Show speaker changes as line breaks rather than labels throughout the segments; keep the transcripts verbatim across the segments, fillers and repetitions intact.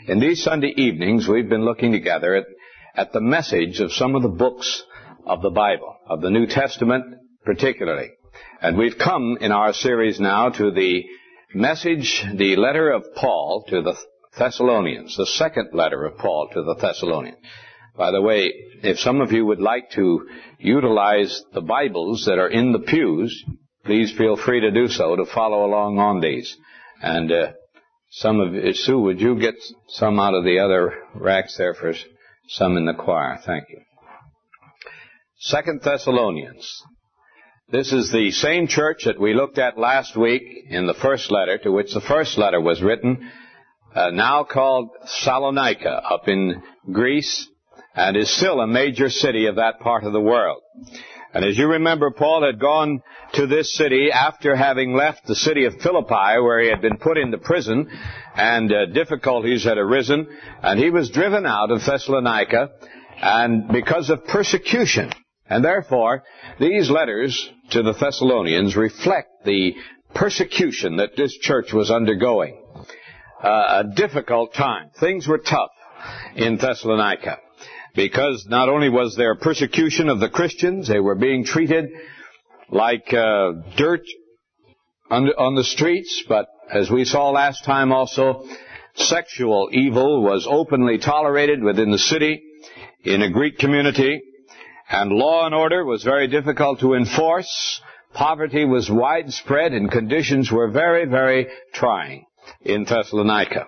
In these Sunday evenings, we've been looking together at, at the message of some of the books of the Bible, of the New Testament particularly. And we've come in our series now to the message, the letter of Paul to the Thessalonians, the second letter of Paul to the Thessalonians. By the way, if some of you would like to utilize the Bibles that are in the pews, please feel free to do so, to follow along on these. And uh, some of you, Sue, would you get some out of the other racks there for some in the choir? Thank you. Second Thessalonians. This is the same church that we looked at last week in the first letter, to which the first letter was written, uh, now called Salonika, up in Greece, and is still a major city of that part of the world. And as you remember, Paul had gone to this city after having left the city of Philippi, where he had been put into prison, and uh, difficulties had arisen, and he was driven out of Thessalonica, and because of persecution. And therefore, these letters to the Thessalonians reflect the persecution that this church was undergoing. Uh, a difficult time. Things were tough in Thessalonica, because not only was there persecution of the Christians, they were being treated like uh, dirt on, on the streets, but as we saw last time also, sexual evil was openly tolerated within the city in a Greek community, and law and order was very difficult to enforce. Poverty was widespread, and conditions were very, very trying in Thessalonica.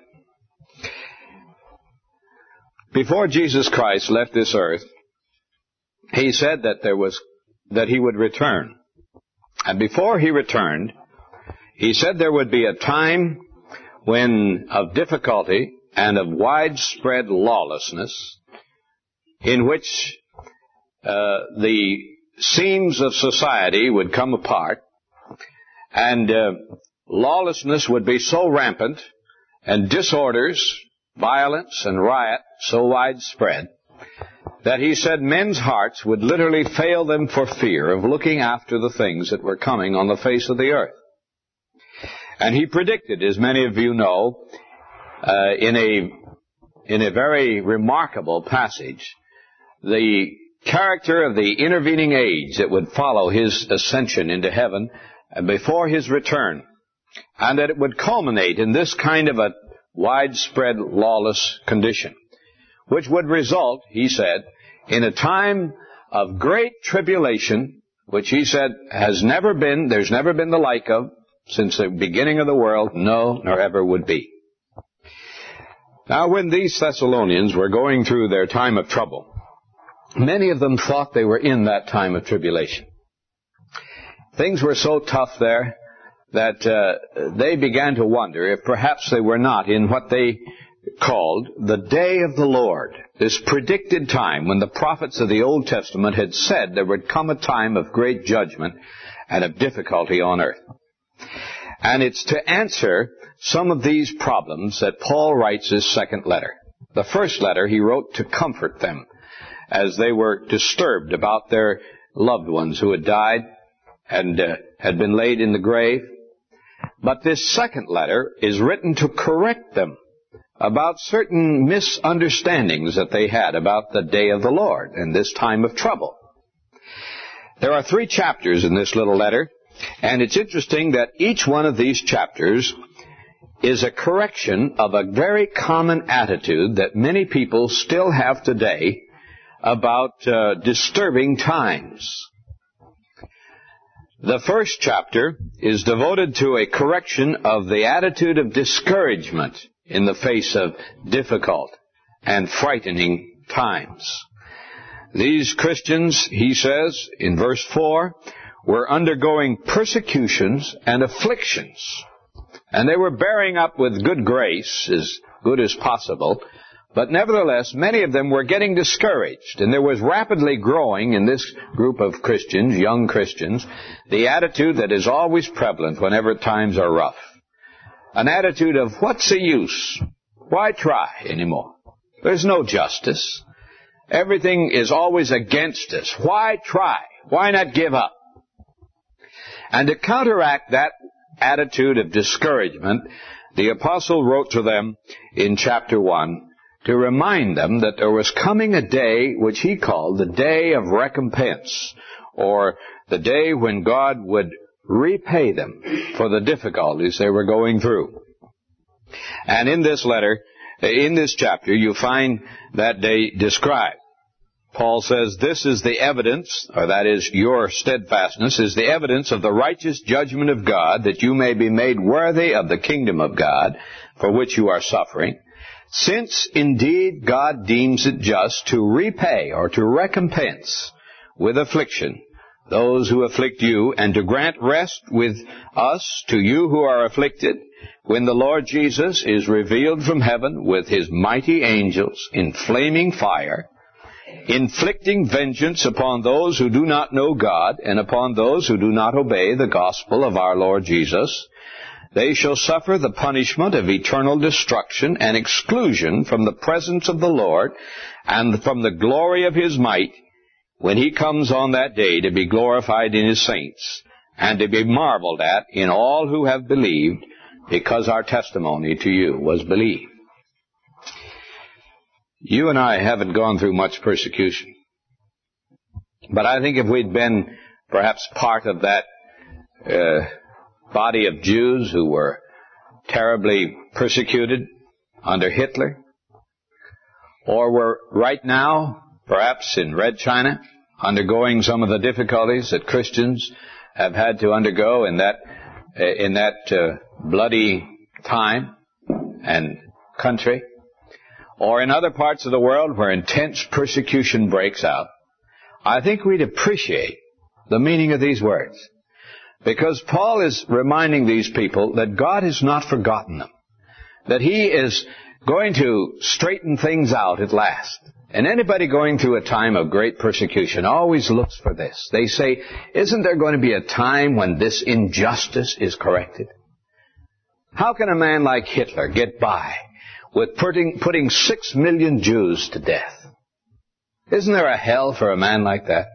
Before Jesus Christ left this earth, he said that there was that he would return. And before he returned, he said there would be a time when of difficulty and of widespread lawlessness, in which uh, the seams of society would come apart, and uh, lawlessness would be so rampant, and disorders, violence, and riot so widespread, that he said men's hearts would literally fail them for fear of looking after the things that were coming on the face of the earth. And he predicted, as many of you know, uh, in a in a very remarkable passage, the character of the intervening age that would follow his ascension into heaven and before his return, and that it would culminate in this kind of a widespread lawless condition, which would result, he said, in a time of great tribulation, which he said has never been, there's never been the like of, since the beginning of the world, no, nor ever would be. Now, when these Thessalonians were going through their time of trouble, many of them thought they were in that time of tribulation. Things were so tough there that uh, they began to wonder if perhaps they were not in what they called the day of the Lord, this predicted time when the prophets of the Old Testament had said there would come a time of great judgment and of difficulty on earth. And it's to answer some of these problems that Paul writes his second letter. The first letter he wrote to comfort them as they were disturbed about their loved ones who had died and uh, had been laid in the grave. But this second letter is written to correct them about certain misunderstandings that they had about the day of the Lord and this time of trouble. There are three chapters in this little letter, and it's interesting that each one of these chapters is a correction of a very common attitude that many people still have today about uh, disturbing times. The first chapter is devoted to a correction of the attitude of discouragement in the face of difficult and frightening times. These Christians, he says in verse four, were undergoing persecutions and afflictions, and they were bearing up with good grace, as good as possible, but nevertheless, many of them were getting discouraged, and there was rapidly growing in this group of Christians, young Christians, the attitude that is always prevalent whenever times are rough. An attitude of, what's the use? Why try anymore? There's no justice. Everything is always against us. Why try? Why not give up? And to counteract that attitude of discouragement, the apostle wrote to them in chapter one to remind them that there was coming a day which he called the day of recompense, or the day when God would repay them for the difficulties they were going through. And in this letter, in this chapter, you find that day described. Paul says, this is the evidence, or that is your steadfastness, is the evidence of the righteous judgment of God, that you may be made worthy of the kingdom of God, for which you are suffering, since indeed God deems it just to repay or to recompense with affliction those who afflict you, and to grant rest with us to you who are afflicted, when the Lord Jesus is revealed from heaven with his mighty angels in flaming fire, inflicting vengeance upon those who do not know God, and upon those who do not obey the gospel of our Lord Jesus. They shall suffer the punishment of eternal destruction and exclusion from the presence of the Lord and from the glory of his might, when he comes on that day to be glorified in his saints, and to be marveled at in all who have believed, because our testimony to you was believed. You and I haven't gone through much persecution. But I think if we'd been perhaps part of that uh, body of Jews who were terribly persecuted under Hitler, or were right now perhaps in Red China, undergoing some of the difficulties that Christians have had to undergo in that in that uh, bloody time and country, or in other parts of the world where intense persecution breaks out, I think we'd appreciate the meaning of these words. Because Paul is reminding these people that God has not forgotten them, that he is going to straighten things out at last. And anybody going through a time of great persecution always looks for this. They say, isn't there going to be a time when this injustice is corrected? How can a man like Hitler get by with putting, putting six million Jews to death? Isn't there a hell for a man like that?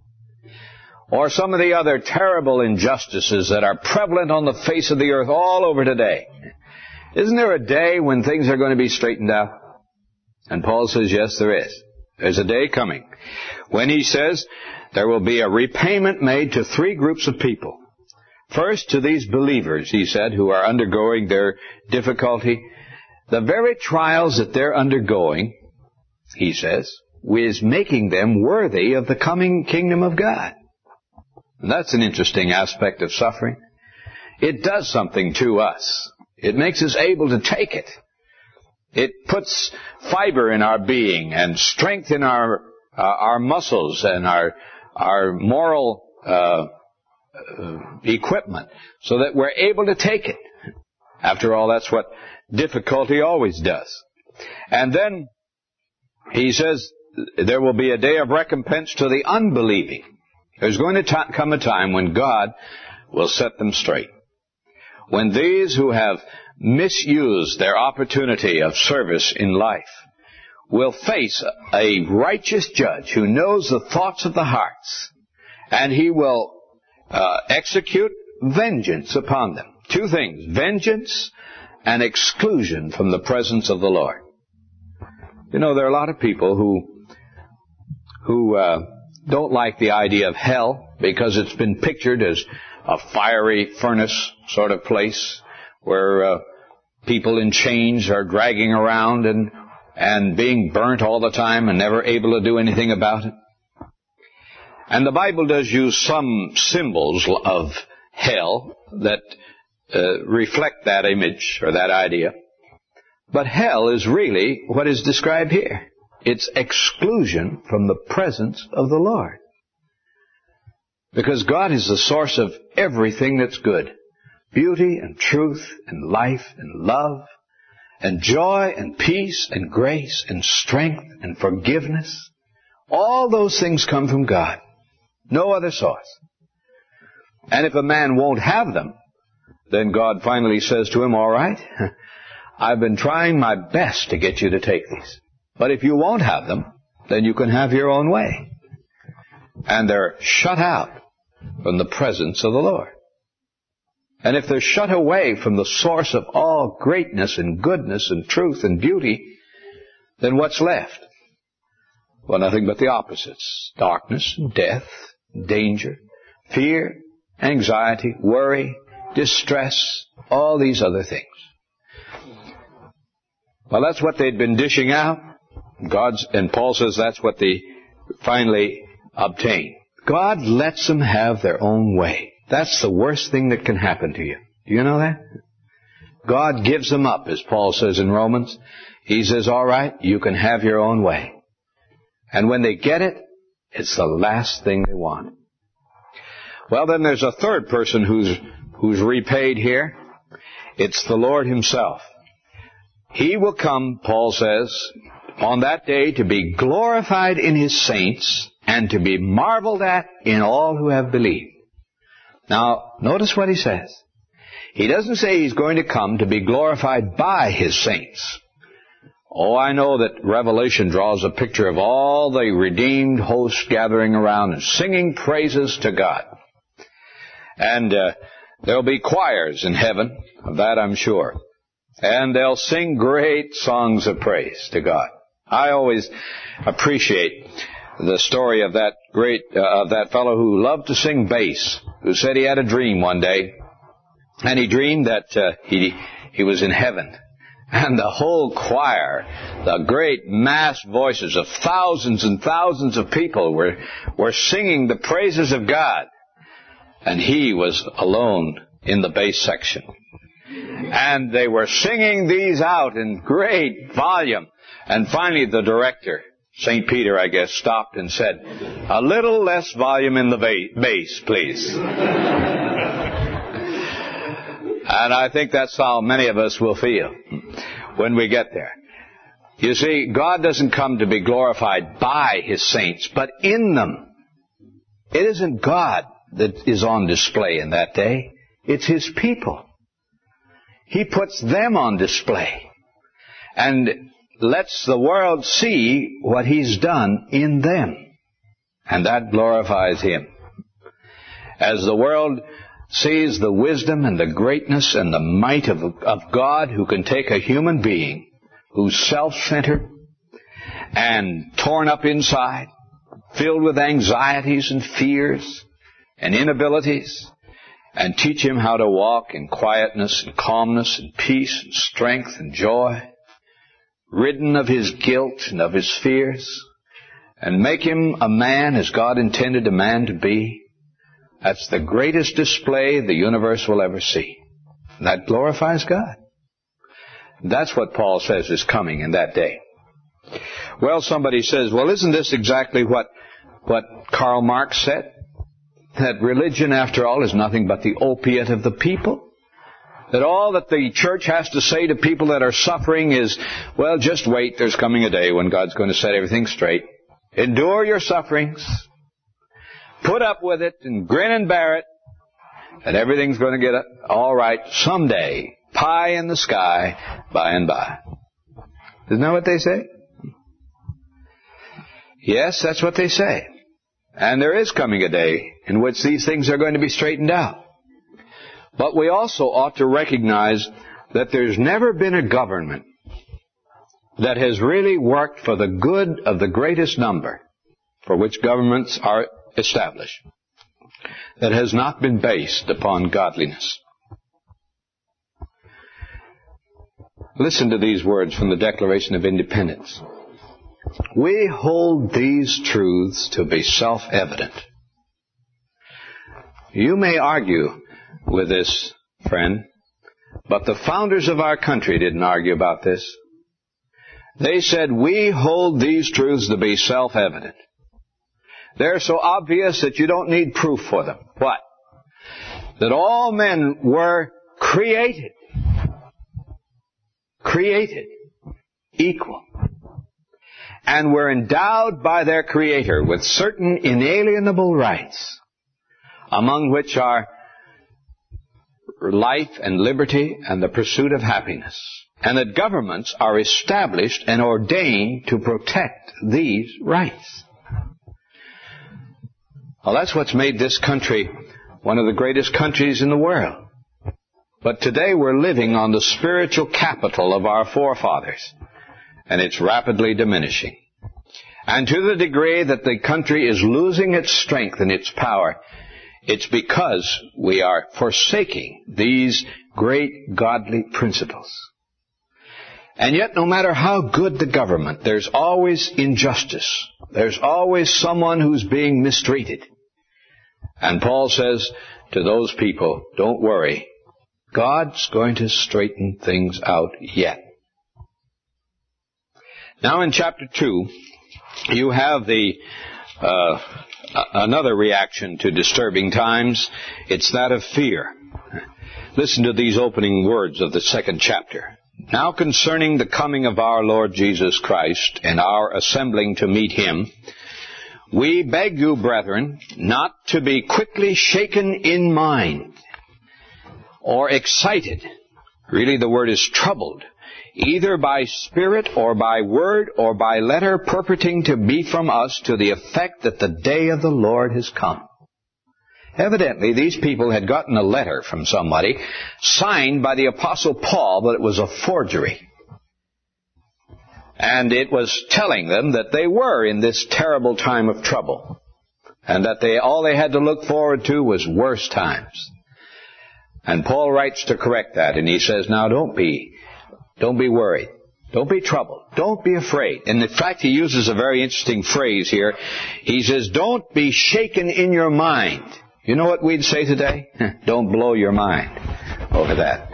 Or some of the other terrible injustices that are prevalent on the face of the earth all over today. Isn't there a day when things are going to be straightened out? And Paul says, yes, there is. There's a day coming when he says there will be a repayment made to three groups of people. First, to these believers, he said, who are undergoing their difficulty. The very trials that they're undergoing, he says, is making them worthy of the coming kingdom of God. And that's an interesting aspect of suffering. It does something to us. It makes us able to take it. It puts fiber in our being and strength in our uh, our muscles and our our moral uh, uh, equipment, so that we're able to take it. After all, that's what difficulty always does. And then he says there will be a day of recompense to the unbelieving. There's going to t- come a time when God will set them straight. When these who have misused their opportunity of service in life will face a righteous judge who knows the thoughts of the hearts, and he will uh, execute vengeance upon them. Two things, vengeance and exclusion from the presence of the Lord. You know, there are a lot of people who who uh, don't like the idea of hell because it's been pictured as a fiery furnace sort of place where uh, people in chains are dragging around and and being burnt all the time and never able to do anything about it. And the Bible does use some symbols of hell that uh, reflect that image or that idea. But hell is really what is described here. It's exclusion from the presence of the Lord. Because God is the source of everything that's good. Beauty and truth and life and love and joy and peace and grace and strength and forgiveness. All those things come from God. No other source. And if a man won't have them, then God finally says to him, all right, I've been trying my best to get you to take these. But if you won't have them, then you can have your own way. And they're shut out from the presence of the Lord. And if they're shut away from the source of all greatness and goodness and truth and beauty, then what's left? Well, nothing but the opposites. Darkness, death, danger, fear, anxiety, worry, distress, all these other things. Well, that's what they'd been dishing out. God's, and Paul says that's what they finally obtain. God lets them have their own way. That's the worst thing that can happen to you. Do you know that? God gives them up, as Paul says in Romans. He says, all right, you can have your own way. And when they get it, it's the last thing they want. Well, then there's a third person who's, who's repaid here. It's the Lord Himself. He will come, Paul says, on that day to be glorified in His saints and to be marveled at in all who have believed. Now, notice what he says. He doesn't say He's going to come to be glorified by His saints. Oh, I know that Revelation draws a picture of all the redeemed hosts gathering around and singing praises to God. And uh, there'll be choirs in heaven, of that I'm sure. And they'll sing great songs of praise to God. I always appreciate the story of that great, uh, of that fellow who loved to sing bass, who said he had a dream one day, and he dreamed that uh, he he was in heaven. And the whole choir, the great mass voices of thousands and thousands of people were, were singing the praises of God. And he was alone in the bass section. And they were singing these out in great volume. And finally the director, Saint Peter, I guess, stopped and said, a little less volume in the ba- bass, please. And I think that's how many of us will feel when we get there. You see, God doesn't come to be glorified by His saints, but in them. It isn't God that is on display in that day. It's His people. He puts them on display and lets the world see what He's done in them. And that glorifies Him. As the world sees the wisdom and the greatness and the might of, of God, who can take a human being who's self-centered and torn up inside, filled with anxieties and fears and inabilities, and teach him how to walk in quietness and calmness and peace and strength and joy, ridden of his guilt and of his fears, and make him a man as God intended a man to be. That's the greatest display the universe will ever see. And that glorifies God. That's what Paul says is coming in that day. Well, somebody says, well, isn't this exactly what, what Karl Marx said? That religion, after all, is nothing but the opiate of the people? That all that the church has to say to people that are suffering is, well, just wait, there's coming a day when God's going to set everything straight. Endure your sufferings. Put up with it and grin and bear it, and everything's going to get all right someday. Pie in the sky, by and by. Isn't that what they say? Yes, that's what they say. And there is coming a day in which these things are going to be straightened out. But we also ought to recognize that there's never been a government that has really worked for the good of the greatest number, for which governments are established, that has not been based upon godliness. Listen to these words from the Declaration of Independence. We hold these truths to be self-evident. You may argue with this, friend, but the founders of our country didn't argue about this. They said, we hold these truths to be self-evident. They're so obvious that you don't need proof for them. What? That all men were created. Created. Equal. And were endowed by their Creator with certain inalienable rights, among which are life and liberty and the pursuit of happiness. And that governments are established and ordained to protect these rights. Well, that's what's made this country one of the greatest countries in the world. But today we're living on the spiritual capital of our forefathers, and it's rapidly diminishing. And to the degree that the country is losing its strength and its power, it's because we are forsaking these great godly principles. And yet, no matter how good the government, there's always injustice. There's always someone who's being mistreated. And Paul says to those people, don't worry. God's going to straighten things out yet. Now in chapter two, you have the uh, another reaction to disturbing times. It's that of fear. Listen to these opening words of the second chapter. Now concerning the coming of our Lord Jesus Christ and our assembling to meet Him, we beg you, brethren, not to be quickly shaken in mind or excited. Really, the word is troubled, either by spirit or by word or by letter purporting to be from us to the effect that the day of the Lord has come. Evidently, these people had gotten a letter from somebody signed by the Apostle Paul, but it was a forgery. And it was telling them that they were in this terrible time of trouble, and that they all they had to look forward to was worse times. And Paul writes to correct that, and he says, now don't be, don't be worried. Don't be troubled. Don't be afraid. And in fact, he uses a very interesting phrase here. He says, don't be shaken in your mind. You know what we'd say today? Don't blow your mind over that.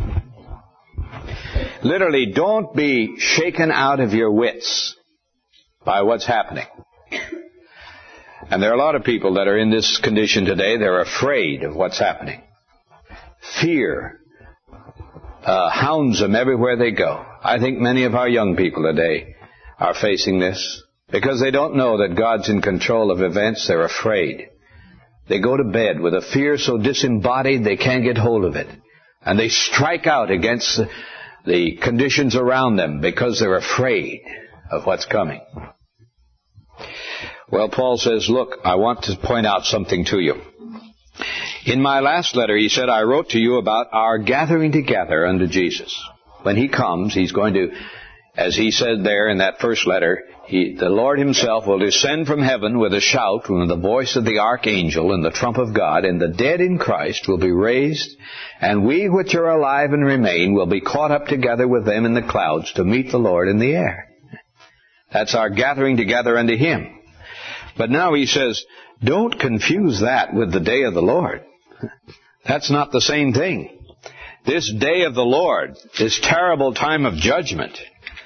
Literally, don't be shaken out of your wits by what's happening. And there are a lot of people that are in this condition today. They're afraid of what's happening. Fear uh, hounds them everywhere they go. I think many of our young people today are facing this. Because they don't know that God's in control of events, they're afraid. They go to bed with a fear so disembodied they can't get hold of it. And they strike out against the, the conditions around them because they're afraid of what's coming. Well, Paul says, look, I want to point out something to you. In my last letter, he said, I wrote to you about our gathering together unto Jesus. When He comes, He's going to, as He said there in that first letter, He, the Lord Himself will descend from heaven with a shout, with the voice of the archangel and the trump of God, and the dead in Christ will be raised, and we which are alive and remain will be caught up together with them in the clouds to meet the Lord in the air. That's our gathering together unto Him. But now he says, don't confuse that with the day of the Lord. That's not the same thing. This day of the Lord, this terrible time of judgment,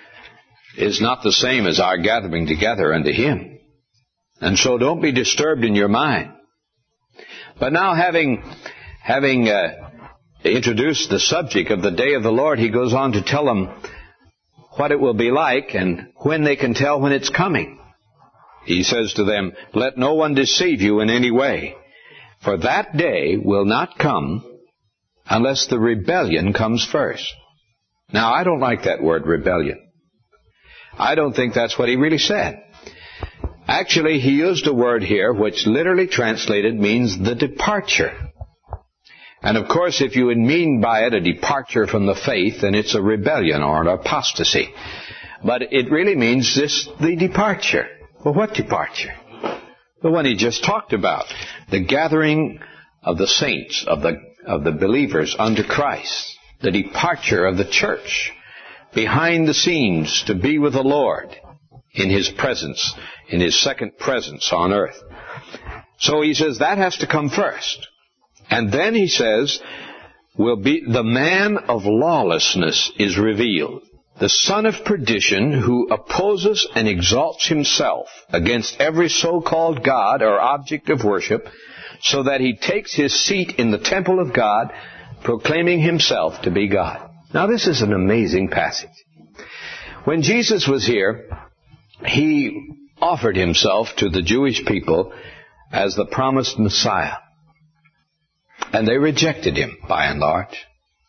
is not the same as our gathering together unto Him. And so don't be disturbed in your mind. But now having, having uh, introduced the subject of the day of the Lord, he goes on to tell them what it will be like and when they can tell when it's coming. He says to them, let no one deceive you in any way, for that day will not come unless the rebellion comes first. Now, I don't like that word, rebellion. I don't think that's what he really said. Actually, he used a word here which literally translated means the departure. And of course, if you would mean by it a departure from the faith, then it's a rebellion or an apostasy. But it really means this, the departure. Well, what departure? The one he just talked about. The gathering of the saints, of the, of the believers unto Christ. The departure of the church behind the scenes to be with the Lord in His presence, in His second presence on earth. So he says that has to come first. And then he says, will be the man of lawlessness is revealed, the son of perdition, who opposes and exalts himself against every so-called God or object of worship, so that he takes his seat in the temple of God, proclaiming himself to be God. Now, this is an amazing passage. When Jesus was here, He offered Himself to the Jewish people as the promised Messiah. And they rejected Him, by and large.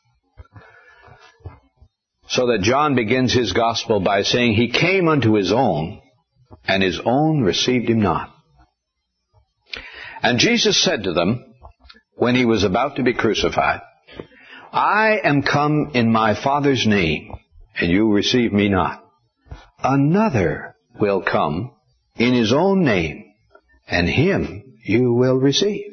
So that John begins his gospel by saying, He came unto His own, and His own received Him not. And Jesus said to them, when He was about to be crucified, I am come in my Father's name, and you receive me not. Another will come in his own name, and him you will receive.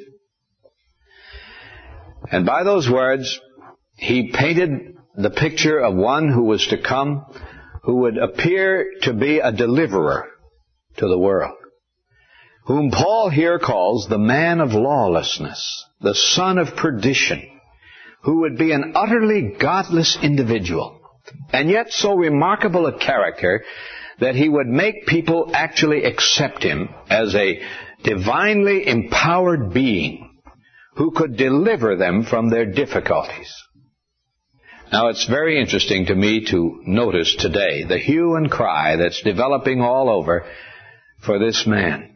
And by those words, he painted the picture of one who was to come, who would appear to be a deliverer to the world, whom Paul here calls the man of lawlessness, the son of perdition, who would be an utterly godless individual, and yet so remarkable a character that he would make people actually accept him as a divinely empowered being who could deliver them from their difficulties. Now, it's very interesting to me to notice today the hue and cry that's developing all over for this man.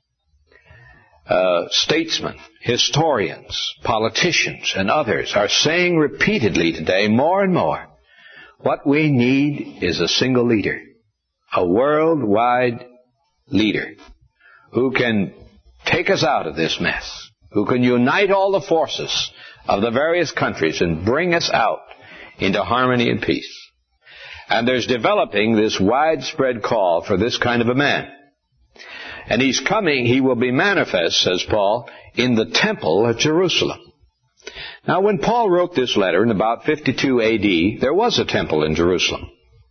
Uh, statesmen, historians, politicians, and others are saying repeatedly today, more and more, what we need is a single leader, a worldwide leader who can take us out of this mess, who can unite all the forces of the various countries and bring us out into harmony and peace. And there's developing this widespread call for this kind of a man. And he's coming, he will be manifest, says Paul, in the temple at Jerusalem. Now, when Paul wrote this letter in about fifty-two A D, there was a temple in Jerusalem.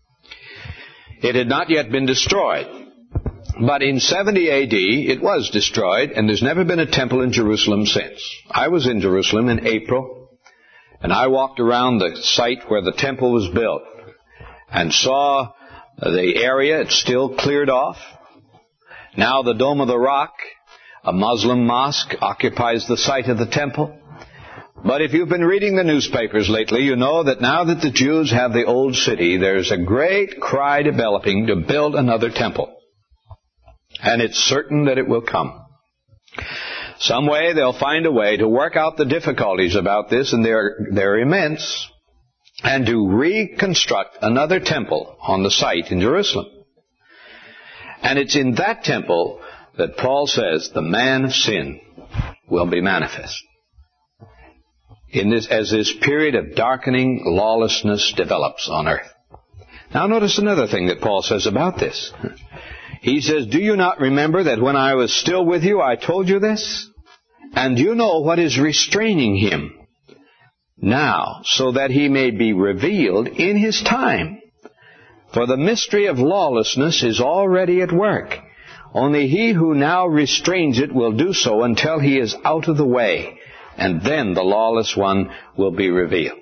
It had not yet been destroyed. But in seventy A D, it was destroyed, and there's never been a temple in Jerusalem since. I was in Jerusalem in April, and I walked around the site where the temple was built and saw the area. It's still cleared off. Now the Dome of the Rock, a Muslim mosque, occupies the site of the temple. But if you've been reading the newspapers lately, you know that now that the Jews have the old city, there's a great cry developing to build another temple. And it's certain that it will come. Some way they'll find a way to work out the difficulties about this, and they're, they're immense, and to reconstruct another temple on the site in Jerusalem. And it's in that temple that Paul says the man of sin will be manifest. In this, as this period of darkening lawlessness develops on earth. Now notice another thing that Paul says about this. He says, do you not remember that when I was still with you, I told you this? And you know what is restraining him now, so that he may be revealed in his time. For the mystery of lawlessness is already at work. Only he who now restrains it will do so until he is out of the way, and then the lawless one will be revealed.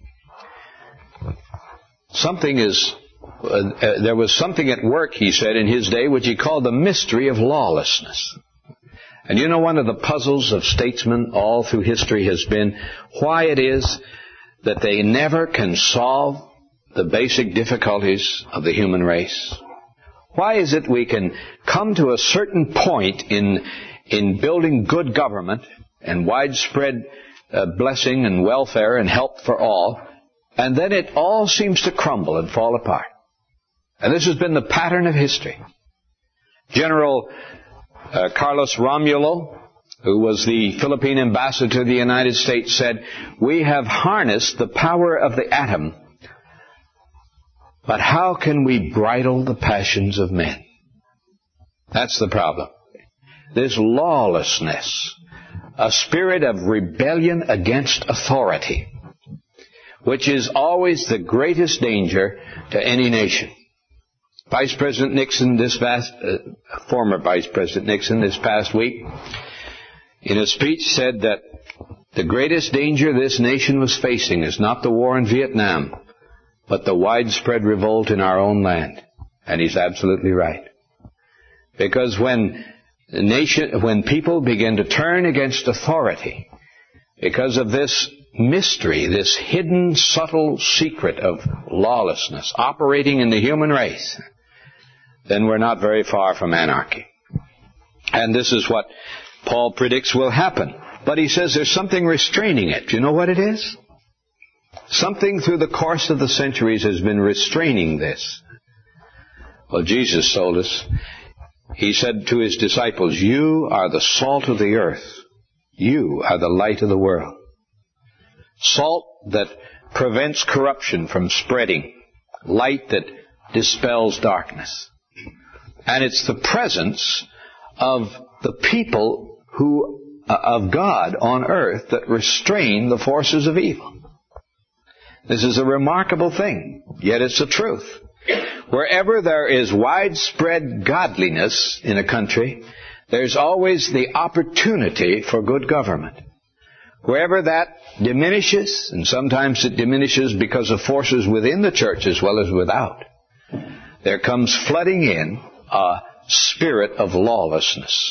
Something is, uh, uh, there was something at work, he said, in his day, which he called the mystery of lawlessness. And you know, one of the puzzles of statesmen all through history has been why it is that they never can solve the basic difficulties of the human race. Why is it we can come to a certain point in in building good government and widespread uh, blessing and welfare and help for all, and then it all seems to crumble and fall apart? And this has been the pattern of history. General uh, Carlos Romulo, who was the Philippine ambassador to the United States, said, "We have harnessed the power of the atom, but how can we bridle the passions of men?" That's the problem. This lawlessness, a spirit of rebellion against authority, which is always the greatest danger to any nation. Vice President Nixon, this past, uh, former Vice President Nixon, this past week, in a speech said that the greatest danger this nation was facing is not the war in Vietnam, but the widespread revolt in our own land. And he's absolutely right. Because when the nation, when people begin to turn against authority, because of this mystery, this hidden, subtle secret of lawlessness operating in the human race, then we're not very far from anarchy. And this is what Paul predicts will happen. But he says there's something restraining it. Do you know what it is? Something through the course of the centuries has been restraining this. Well, Jesus told us, he said to his disciples, "You are the salt of the earth. You are the light of the world." Salt that prevents corruption from spreading, light that dispels darkness. And it's the presence of the people who, uh, of God on earth that restrain the forces of evil. This is a remarkable thing, yet it's the truth. Wherever there is widespread godliness in a country, there's always the opportunity for good government. Wherever that diminishes, and sometimes it diminishes because of forces within the church as well as without, there comes flooding in a spirit of lawlessness.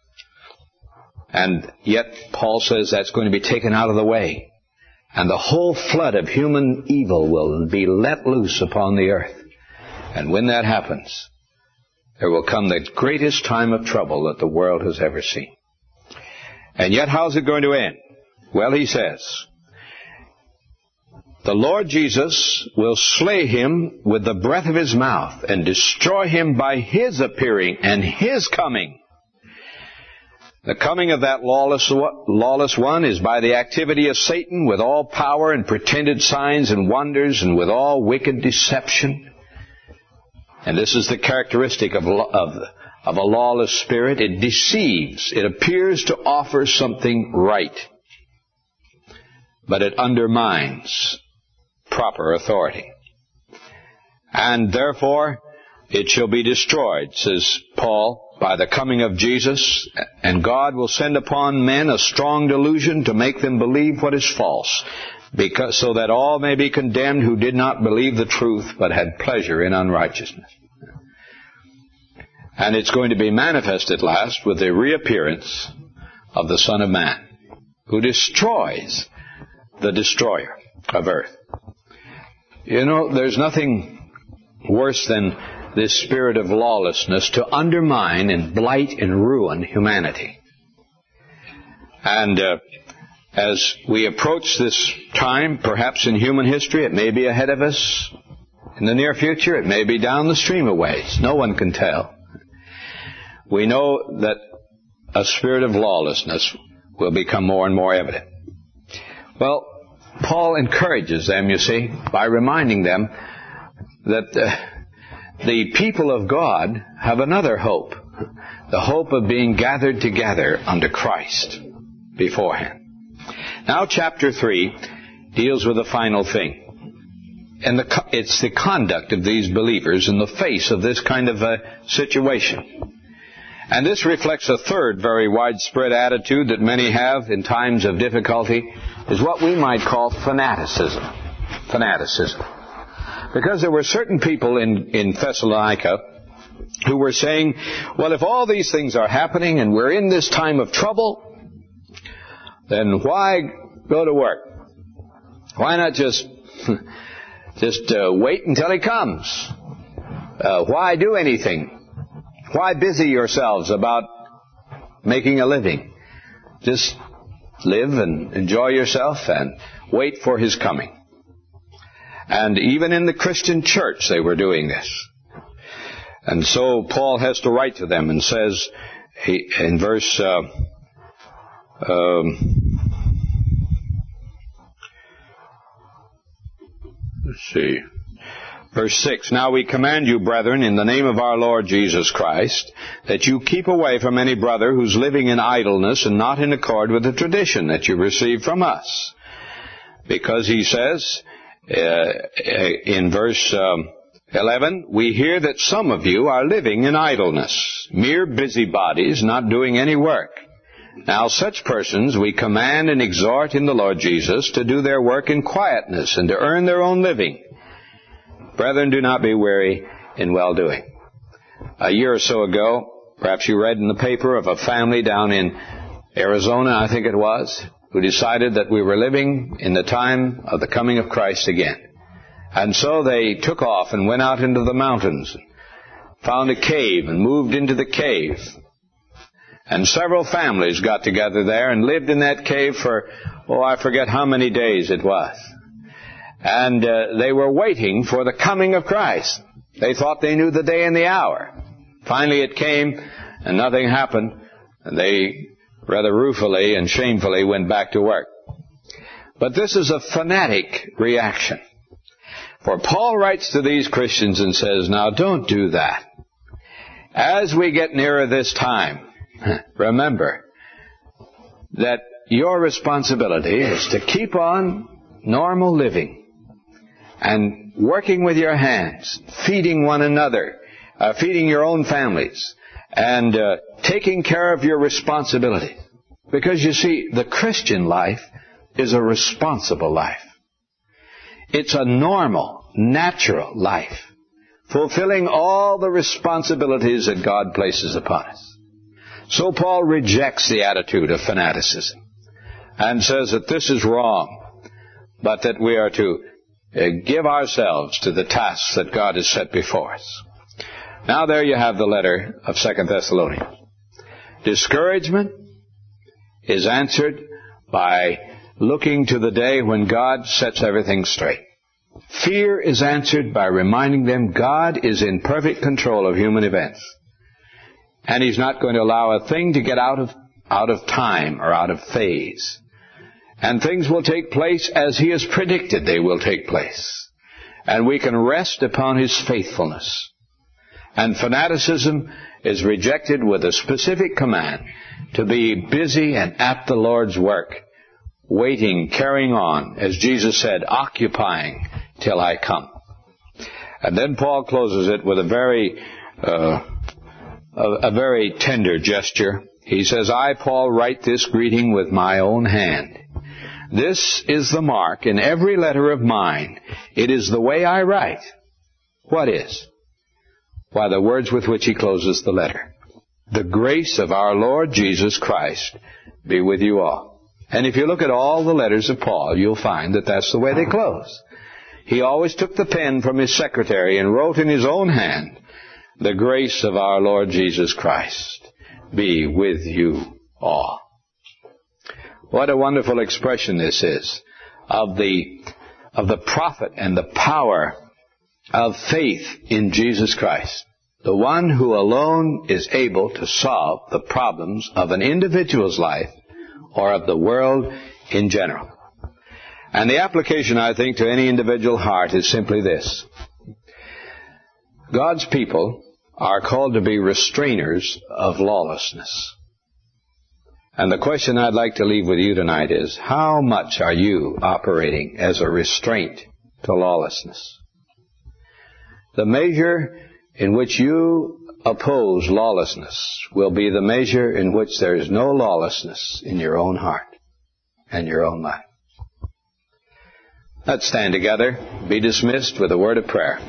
And yet Paul says that's going to be taken out of the way. And the whole flood of human evil will be let loose upon the earth. And when that happens, there will come the greatest time of trouble that the world has ever seen. And yet, how's it going to end? Well, he says, the Lord Jesus will slay him with the breath of his mouth and destroy him by his appearing and his coming. The coming of that lawless, lawless one is by the activity of Satan with all power and pretended signs and wonders and with all wicked deception. And this is the characteristic of, of, of a lawless spirit. It deceives. It appears to offer something right, but it undermines proper authority. And therefore, it shall be destroyed, says Paul, by the coming of Jesus, and God will send upon men a strong delusion to make them believe what is false, because so that all may be condemned who did not believe the truth, but had pleasure in unrighteousness. And it's going to be manifest at last with the reappearance of the Son of Man, who destroys the destroyer of earth. You know, there's nothing worse than this spirit of lawlessness to undermine and blight and ruin humanity. And uh, as we approach this time, perhaps in human history, it may be ahead of us in the near future, it may be down the stream a ways. No one can tell. We know that a spirit of lawlessness will become more and more evident. Well, Paul encourages them, you see, by reminding them that uh, the people of God have another hope, the hope of being gathered together under Christ beforehand. Now chapter three deals with the final thing. And the, it's the conduct of these believers in the face of this kind of a situation. And this reflects a third very widespread attitude that many have in times of difficulty, is what we might call fanaticism. Fanaticism. Because there were certain people in, in Thessalonica who were saying, well, if all these things are happening and we're in this time of trouble, then why go to work? Why not just, just uh, wait until he comes? Uh, why do anything? Why busy yourselves about making a living? Just live and enjoy yourself and wait for his coming. And even in the Christian church they were doing this. And so Paul has to write to them and says he, in verse uh, um, let's see, verse six, now we command you, brethren, in the name of our Lord Jesus Christ, that you keep away from any brother who's living in idleness and not in accord with the tradition that you received from us. Because he says, Uh, in verse um, eleven, we hear that some of you are living in idleness, mere busybodies, not doing any work. Now such persons we command and exhort in the Lord Jesus to do their work in quietness and to earn their own living. Brethren, do not be weary in well-doing. A year or so ago, perhaps you read in the paper of a family down in Arizona, I think it was, who decided that we were living in the time of the coming of Christ again. And so they took off and went out into the mountains, found a cave and moved into the cave. And several families got together there and lived in that cave for, oh, I forget how many days it was. And uh, they were waiting for the coming of Christ. They thought they knew the day and the hour. Finally it came and nothing happened, and they rather ruefully and shamefully went back to work. But this is a fanatic reaction. For Paul writes to these Christians and says, now don't do that. As we get nearer this time, remember that your responsibility is to keep on normal living and working with your hands, feeding one another, uh, feeding your own families, and uh, taking care of your responsibilities. Because you see, the Christian life is a responsible life. It's a normal, natural life, fulfilling all the responsibilities that God places upon us. So Paul rejects the attitude of fanaticism and says that this is wrong, but that we are to uh, give ourselves to the tasks that God has set before us. Now there you have the letter of Second Thessalonians. Discouragement is answered by looking to the day when God sets everything straight. Fear is answered by reminding them God is in perfect control of human events. And He's not going to allow a thing to get out of, out of time or out of phase. And things will take place as He has predicted they will take place. And we can rest upon His faithfulness. And fanaticism is rejected with a specific command to be busy and at the Lord's work, waiting, carrying on, as Jesus said, occupying till I come. And then Paul closes it with a very, uh, a, a very tender gesture. He says, I, Paul, write this greeting with my own hand. This is the mark in every letter of mine. It is the way I write. What is? Why, the words with which he closes the letter. The grace of our Lord Jesus Christ be with you all. And if you look at all the letters of Paul, you'll find that that's the way they close. He always took the pen from his secretary and wrote in his own hand, the grace of our Lord Jesus Christ be with you all. What a wonderful expression this is of the, of the profit and the power of faith in Jesus Christ. The one who alone is able to solve the problems of an individual's life or of the world in general. And the application, I think, to any individual heart is simply this. God's people are called to be restrainers of lawlessness. And the question I'd like to leave with you tonight is, how much are you operating as a restraint to lawlessness? The measure in which you oppose lawlessness will be the measure in which there is no lawlessness in your own heart and your own life. Let's stand together, be dismissed with a word of prayer.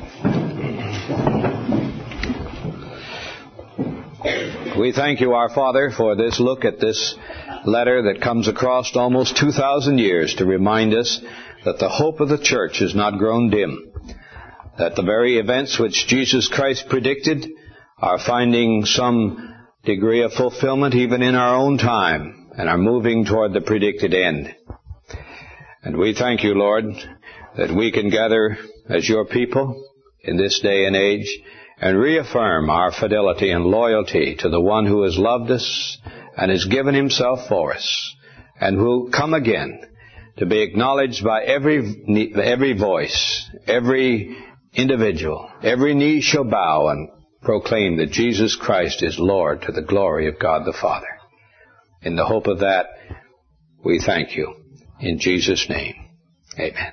We thank you, our Father, for this look at this letter that comes across almost two thousand years to remind us that the hope of the church has not grown dim, that the very events which Jesus Christ predicted are finding some degree of fulfillment even in our own time and are moving toward the predicted end. And we thank you, Lord, that we can gather as your people in this day and age and reaffirm our fidelity and loyalty to the one who has loved us and has given himself for us and who will come again to be acknowledged by every, every voice, every individual. Every knee shall bow and proclaim that Jesus Christ is Lord to the glory of God the Father. In the hope of that, we thank you. In Jesus' name, amen.